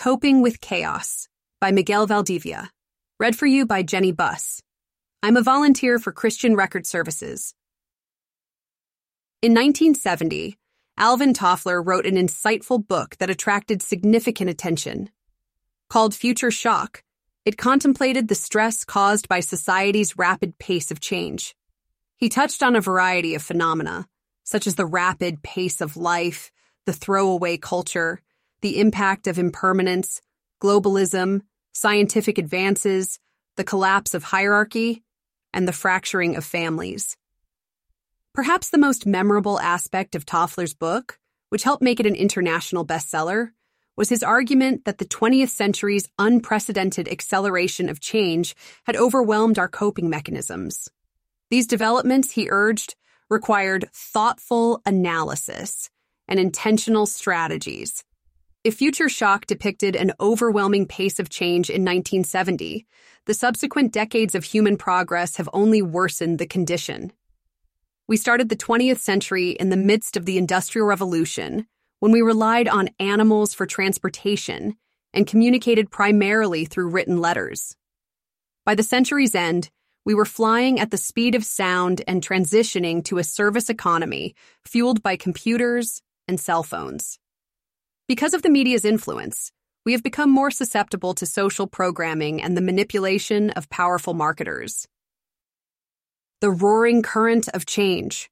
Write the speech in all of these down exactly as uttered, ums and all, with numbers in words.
Coping with Chaos by Miguel Valdivia. Read for you by Jenny Buss. I'm a volunteer for Christian Record Services. In nineteen seventy, Alvin Toffler wrote an insightful book that attracted significant attention. Called Future Shock, it contemplated the stress caused by society's rapid pace of change. He touched on a variety of phenomena, such as the rapid pace of life, the throwaway culture, the impact of impermanence, globalism, scientific advances, the collapse of hierarchy, and the fracturing of families. Perhaps the most memorable aspect of Toffler's book, which helped make it an international bestseller, was his argument that the twentieth century's unprecedented acceleration of change had overwhelmed our coping mechanisms. These developments, he urged, required thoughtful analysis and intentional strategies. If Future Shock depicted an overwhelming pace of change in nineteen seventy, the subsequent decades of human progress have only worsened the condition. We started the twentieth century in the midst of the Industrial Revolution, when we relied on animals for transportation and communicated primarily through written letters. By the century's end, we were flying at the speed of sound and transitioning to a service economy fueled by computers and cell phones. Because of the media's influence, we have become more susceptible to social programming and the manipulation of powerful marketers. The roaring current of change.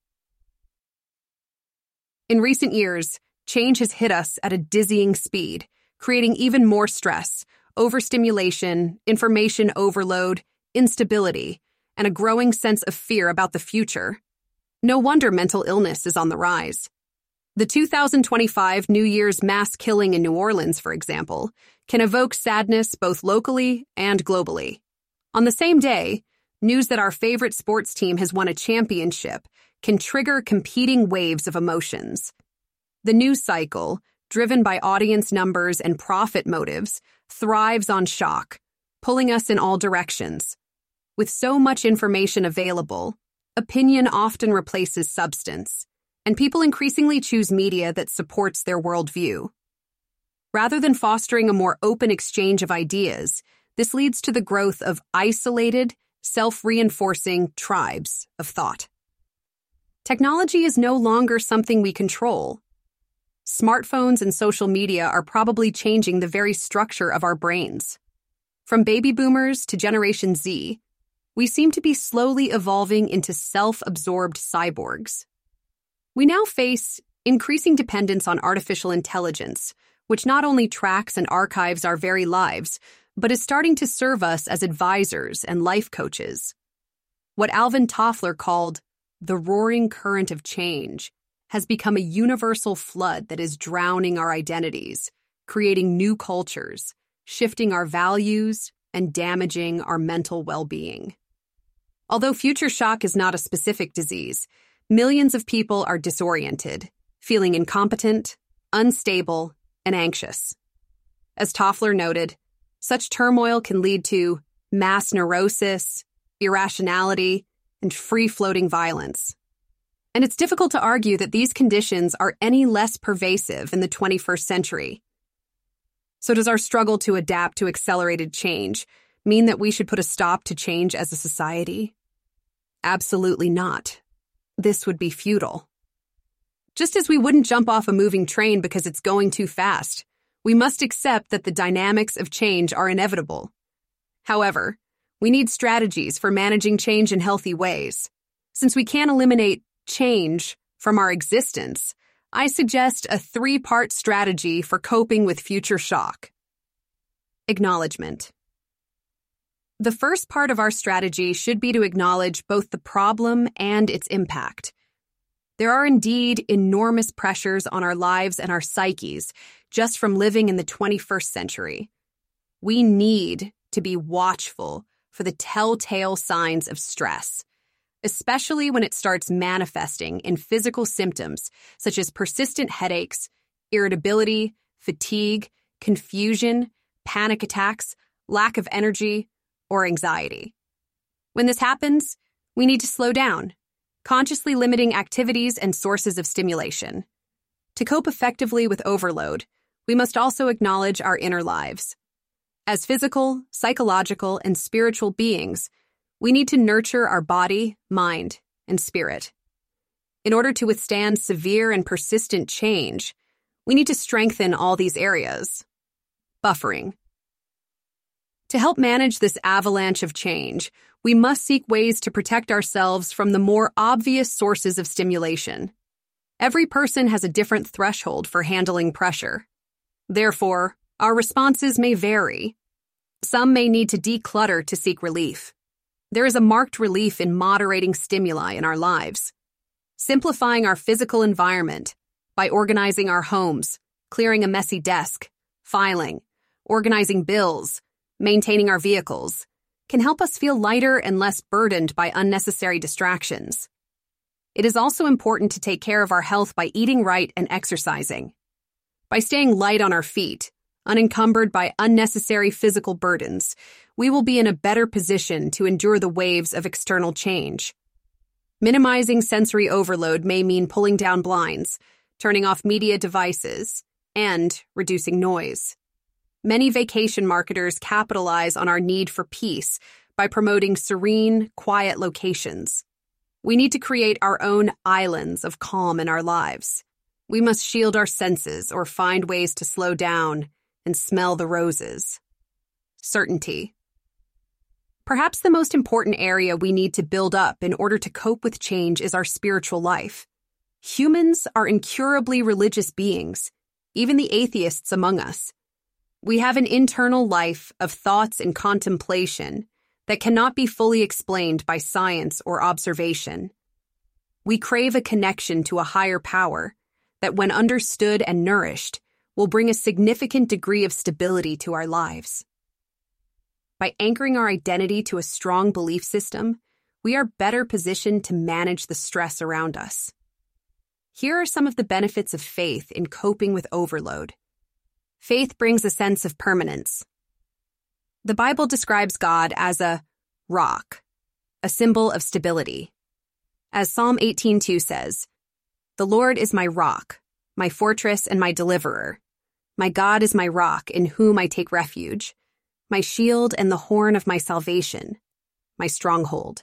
In recent years, change has hit us at a dizzying speed, creating even more stress, overstimulation, information overload, instability, and a growing sense of fear about the future. No wonder mental illness is on the rise. The two thousand twenty-five New Year's mass killing in New Orleans, for example, can evoke sadness both locally and globally. On the same day, news that our favorite sports team has won a championship can trigger competing waves of emotions. The news cycle, driven by audience numbers and profit motives, thrives on shock, pulling us in all directions. With so much information available, opinion often replaces substance, and people increasingly choose media that supports their worldview. Rather than fostering a more open exchange of ideas, this leads to the growth of isolated, self-reinforcing tribes of thought. Technology is no longer something we control. Smartphones and social media are probably changing the very structure of our brains. From baby boomers to Generation Z, we seem to be slowly evolving into self-absorbed cyborgs. We now face increasing dependence on artificial intelligence, which not only tracks and archives our very lives, but is starting to serve us as advisors and life coaches. What Alvin Toffler called the roaring current of change has become a universal flood that is drowning our identities, creating new cultures, shifting our values, and damaging our mental well-being. Although future shock is not a specific disease, millions of people are disoriented, feeling incompetent, unstable, and anxious. As Toffler noted, such turmoil can lead to mass neurosis, irrationality, and free-floating violence. And it's difficult to argue that these conditions are any less pervasive in the twenty-first century. So does our struggle to adapt to accelerated change mean that we should put a stop to change as a society? Absolutely not. This would be futile. Just as we wouldn't jump off a moving train because it's going too fast, we must accept that the dynamics of change are inevitable. However, we need strategies for managing change in healthy ways. Since we can't eliminate change from our existence, I suggest a three-part strategy for coping with future shock. Acknowledgement. The first part of our strategy should be to acknowledge both the problem and its impact. There are indeed enormous pressures on our lives and our psyches just from living in the twenty-first century. We need to be watchful for the telltale signs of stress, especially when it starts manifesting in physical symptoms such as persistent headaches, irritability, fatigue, confusion, panic attacks, lack of energy, or anxiety. When this happens, we need to slow down, consciously limiting activities and sources of stimulation. To cope effectively with overload, we must also acknowledge our inner lives. As physical, psychological, and spiritual beings, we need to nurture our body, mind, and spirit. In order to withstand severe and persistent change, we need to strengthen all these areas. Buffering. To help manage this avalanche of change, we must seek ways to protect ourselves from the more obvious sources of stimulation. Every person has a different threshold for handling pressure. Therefore, our responses may vary. Some may need to declutter to seek relief. There is a marked relief in moderating stimuli in our lives. Simplifying our physical environment by organizing our homes, clearing a messy desk, filing, organizing bills, maintaining our vehicles, can help us feel lighter and less burdened by unnecessary distractions. It is also important to take care of our health by eating right and exercising. By staying light on our feet, unencumbered by unnecessary physical burdens, we will be in a better position to endure the waves of external change. Minimizing sensory overload may mean pulling down blinds, turning off media devices, and reducing noise. Many vacation marketers capitalize on our need for peace by promoting serene, quiet locations. We need to create our own islands of calm in our lives. We must shield our senses or find ways to slow down and smell the roses. Certainty. Perhaps the most important area we need to build up in order to cope with change is our spiritual life. Humans are incurably religious beings, even the atheists among us. We have an internal life of thoughts and contemplation that cannot be fully explained by science or observation. We crave a connection to a higher power that, when understood and nourished, will bring a significant degree of stability to our lives. By anchoring our identity to a strong belief system, we are better positioned to manage the stress around us. Here are some of the benefits of faith in coping with overload. Faith brings a sense of permanence. The Bible describes God as a rock, a symbol of stability. As Psalm eighteen two says, "The Lord is my rock, my fortress and my deliverer. My God is my rock in whom I take refuge, my shield and the horn of my salvation, my stronghold."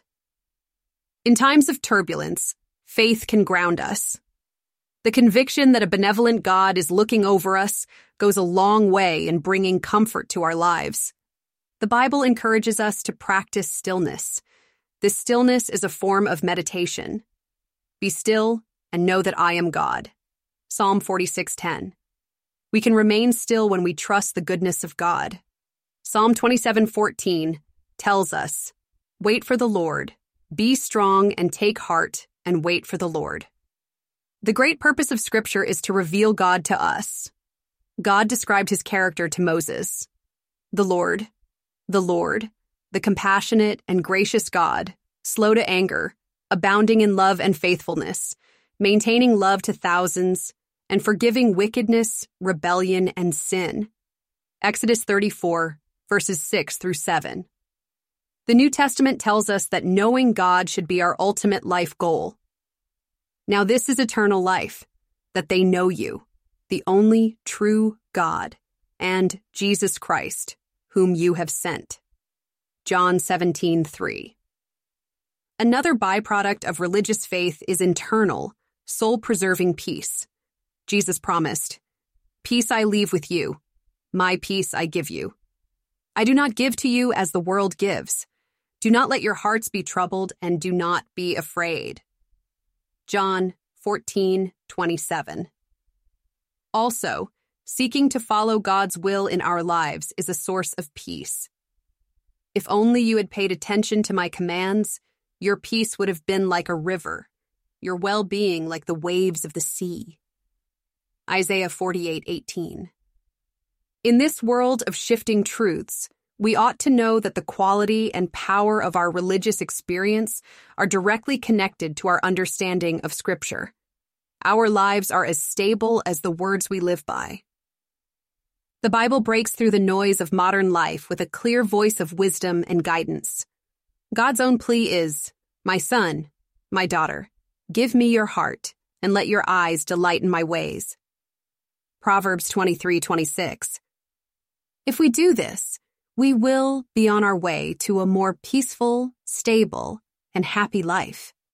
In times of turbulence, faith can ground us. The conviction that a benevolent God is looking over us goes a long way in bringing comfort to our lives. The Bible encourages us to practice stillness. This stillness is a form of meditation. Be still and know that I am God. Psalm forty-six ten. We can remain still when we trust the goodness of God. Psalm twenty-seven fourteen tells us, "Wait for the Lord. Be strong and take heart and wait for the Lord." The great purpose of Scripture is to reveal God to us. God described his character to Moses. The Lord, the Lord, the compassionate and gracious God, slow to anger, abounding in love and faithfulness, maintaining love to thousands, and forgiving wickedness, rebellion, and sin. Exodus thirty-four, verses six through seven. The New Testament tells us that knowing God should be our ultimate life goal. Now this is eternal life, that they know you, the only true God, and Jesus Christ, whom you have sent. John seventeen three. Another byproduct of religious faith is internal, soul-preserving peace. Jesus promised, "Peace I leave with you, my peace I give you. I do not give to you as the world gives. Do not let your hearts be troubled and do not be afraid." John fourteen twenty-seven. Also, seeking to follow God's will in our lives is a source of peace. If only you had paid attention to my commands, your peace would have been like a river, your well-being like the waves of the sea. Isaiah forty-eight eighteen. In this world of shifting truths, we ought to know that the quality and power of our religious experience are directly connected to our understanding of Scripture. Our lives are as stable as the words we live by. The Bible breaks through the noise of modern life with a clear voice of wisdom and guidance. God's own plea is, "My son, my daughter, give me your heart, and let your eyes delight in my ways." Proverbs twenty-three twenty-six. If we do this, we will be on our way to a more peaceful, stable, and happy life.